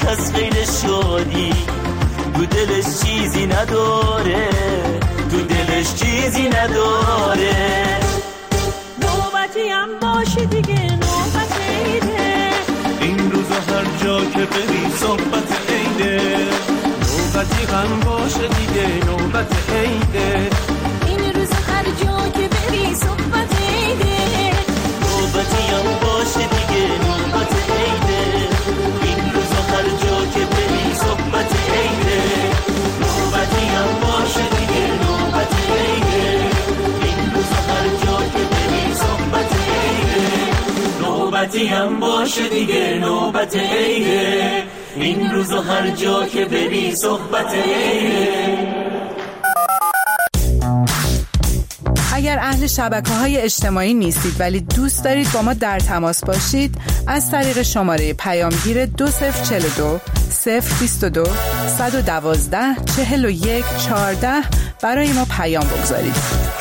از غیر شادی تو دلش چیزی نداره، تو دلش چیزی نداره. نوبتی هم باشه دیگه، نوبت عیده، این روز هر جا که بری صحبت عیده. نوبتی هم باشه دیگه، نوبت عیده، این روز هر جا که بری صحبت عیده. نوبتی هم باشه دیگه، نوبت عیده، این روز هر جا که بری صحبت عیده. نوبتی هم باشه دیگه، نوبت عیده، این روز هر جا که بری صحبت عیده. نوبتی هم باشه دیگه، نوبت عیده، این روز هر جا که بری صحبت عیده. اگر اهل شبکه‌های اجتماعی نیستید ولی دوست دارید با ما در تماس باشید، از طریق شماره پیامگیر 2042 022 112 41 14 برای ما پیام بگذارید.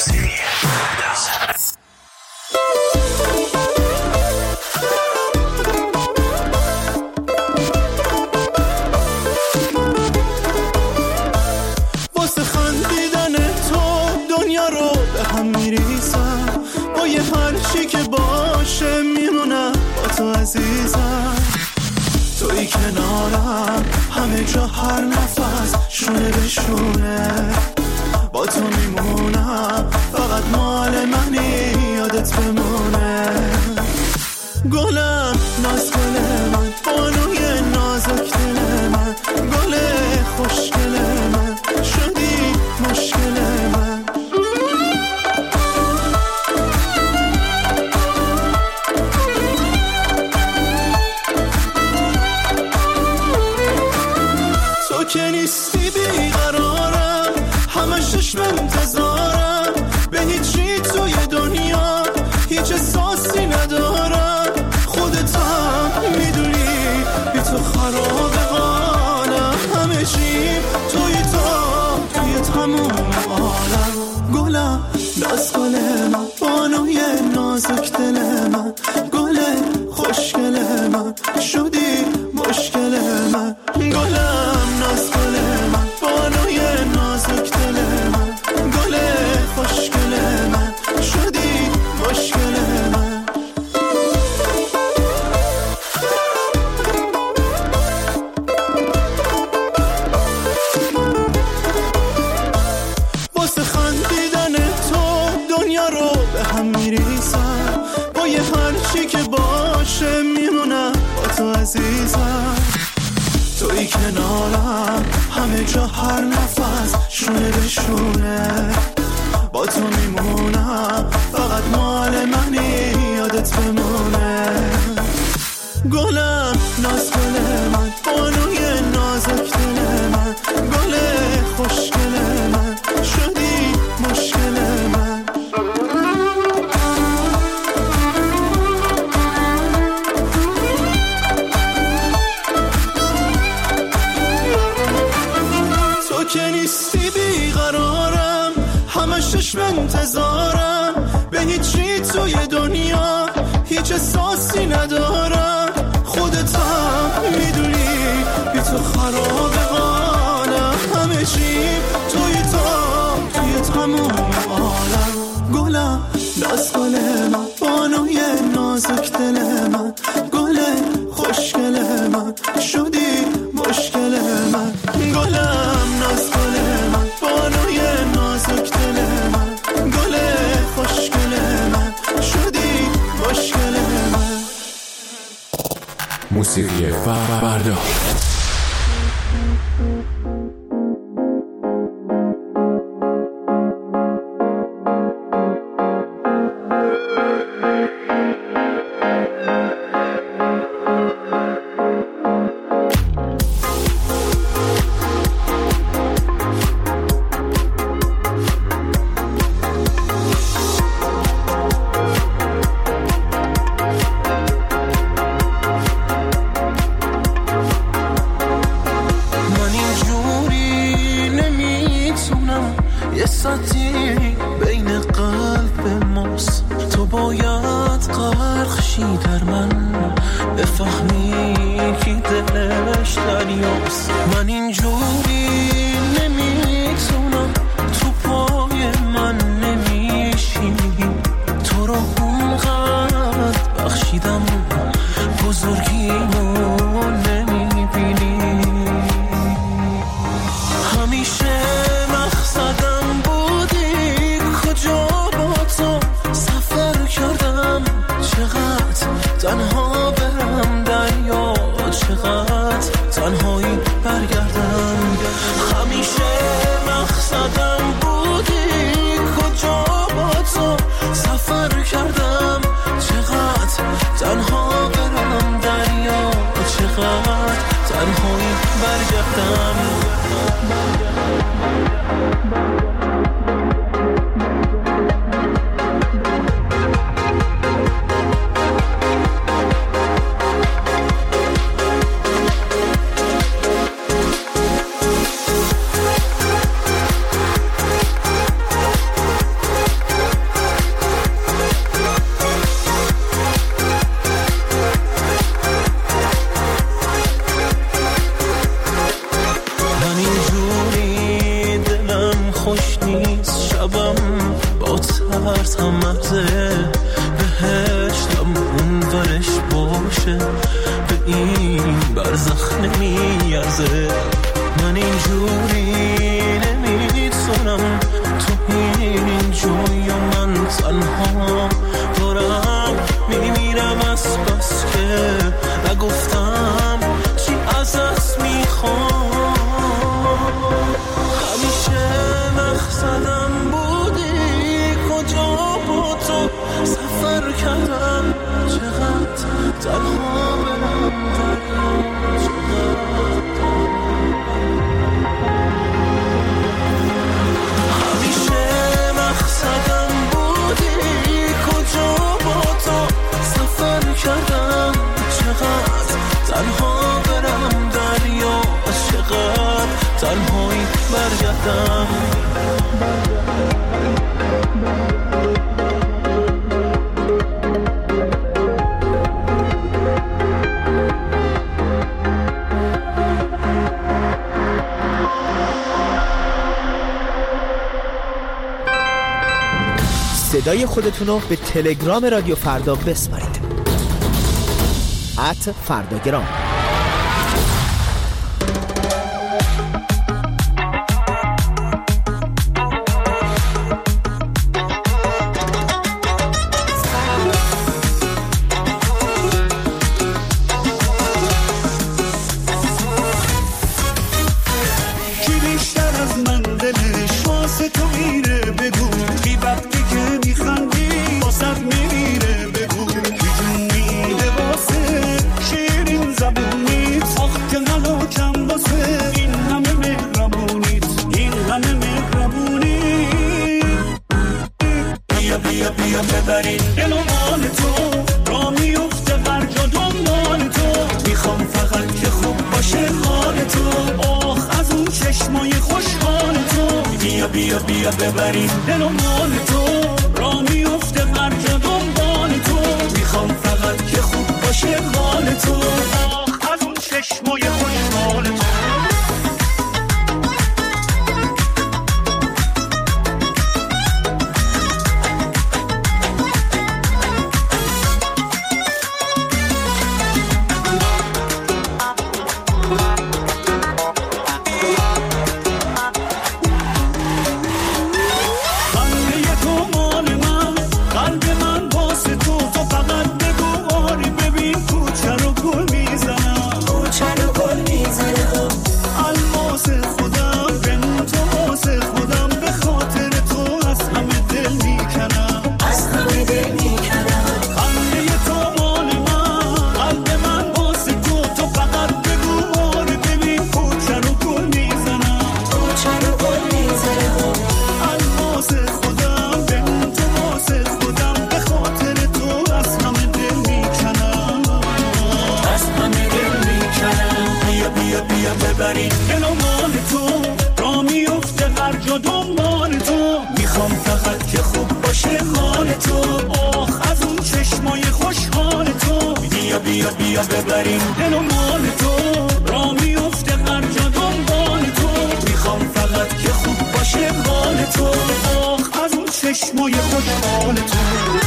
واسه خندیدن تو دنیا رو به هم میریزم، با یه هرچی که باشه میمونم با تو عزیزم. توی کنارم همه جا هر نفس شونه به شونه، با تو میمونم فقط مال منی یادت بمونه. گلم ناز گل من، بانوی نازک دل من، گل خوشگل من، شدی مشکل من. تو که نیستی بیقرارم، همه چشم انتظارم، به هیچی توی دنیا هیچ احساسی ندارم. خودت هم میدونی بی تو خراب حالم، همه چی توی تموم عالم. گلم ناز گل من، بانوی نازک دل من، گل خوشگل من، شدی مشکل من. گلم ناز گل من، بانوی نازک دل من، گل خوشگل من، شدی مشکل من. واسه خندیدن تو دنیا رو به هم میریزم، با یه هرچی که باشه میمونم با تو عزیزم. توی کنارم همه جا هر نفس شونه به شونه، با تو میمونم فقط مال منی یادت بمونه. گلم ناز گل من، بانوی نازک دل من، گل خوشگل من، شدی مشکل من. تو که نیستی بیقرارم، همه چشم انتظارم، به هیچی توی دنیا هیچ احساسی ندارم. خودت هم میدونی بی تو خراب حالم، همه چی توی تموم عالم. گلم ناز گل من، بانوی نازک دل من، گل خوشگل من، شدی مشکل من. گلم ناز گل من، بانوی نازک دل من، گل خوشگل من، شدی مشکل من. موسیقی فردا. با ترسم مرزه بهشتم اون ورش باشه به این برزخ نمیارزه من اینجوری نمیتونم تو این جوی و من تنها دارم میمیرم از بس که نگفتم چی ازت میخوام همیشه مقصدم بودی کجا با تو سفر کردم چقدر تنها برم همیشه مقصدم بودی کجا با تو سفر کردم چقدر تنها برم دریا چقدر تنهایی برگردم صدای خودتون رو به تلگرام رادیو فردا بسپارید @فرداگرام. بیا ببریم دل و مال تو را میفته هر جا دنبال تو میخوام فقط که خوب باشه حال تو آخ از اون چشمای خوشحال تو بیا ببریم دل و مال تو را میفته هر جا دنبال تو میخوام فقط که خوب باشه حال تو آخ از اون چشمای خوشحال تو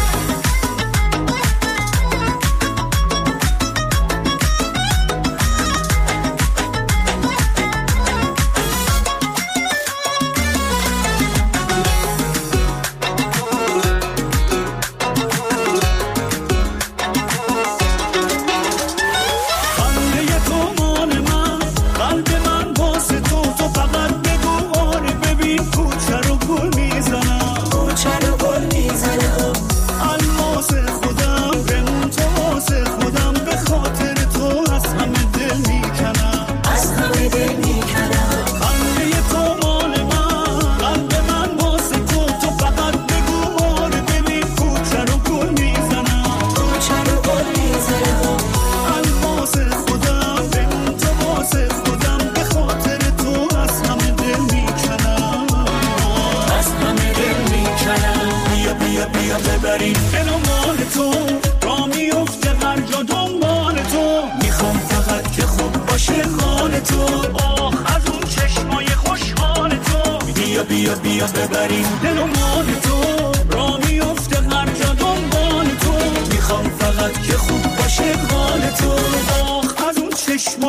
ببریم دل و مال تو را میفته هر جا دنبال تو میخوام فقط که خوب باشه حال تو آخ از اون چشمای خوشحال تو بیا ببریم دل و مال تو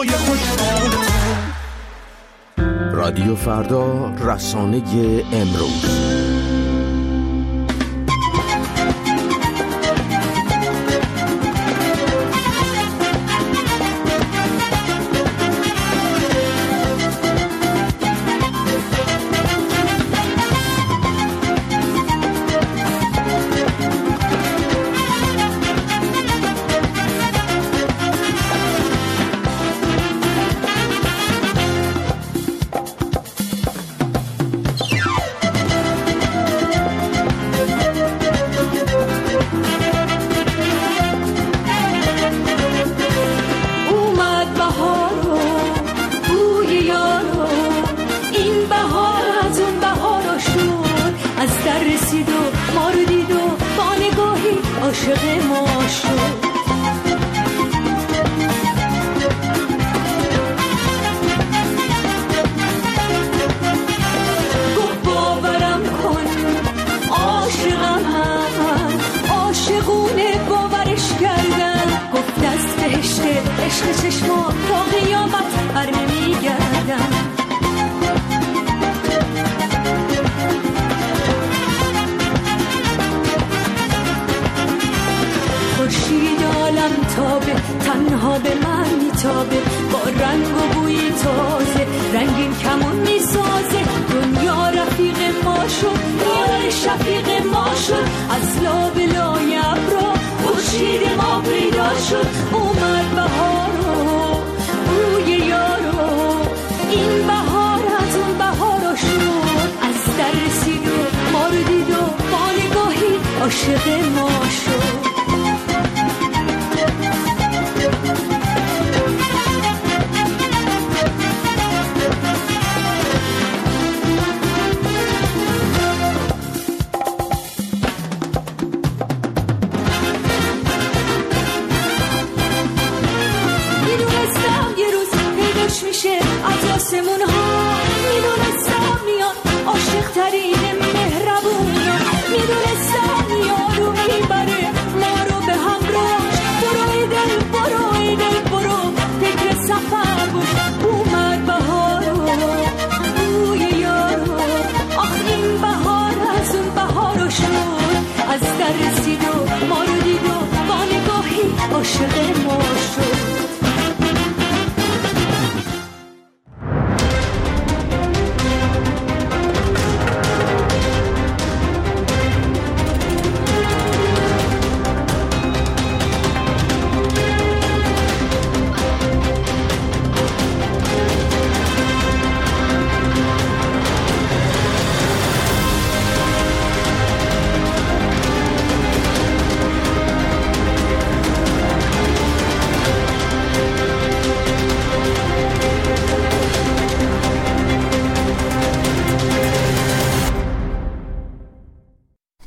های خوشحال تو. رادیو فردا، رسانه امروز. تنها به من میتابه، با رنگ و بوی تازه رنگین کمون میسازه. دنیا رفیق ما شد، یار شفیق ما شد، از لابلای ابرا خورشید ما پیدا شد. اومد بهارو روی یارو، این بهار از اون بهارو شد. از در رسید و ما رو دید و با نگاهی عاشق ما شد. آسمون ها میدونستم میاد عاشق ترین مهربونا، میدونستم یارو میبره ما رو به همراهش. برو ای دل برو ای دل برو فکر سفر باش. اومد بهارو روی یارو، آخ این بهار از اون بهارو شد. از در رسید و ما رو دید و با نگاهی عاشق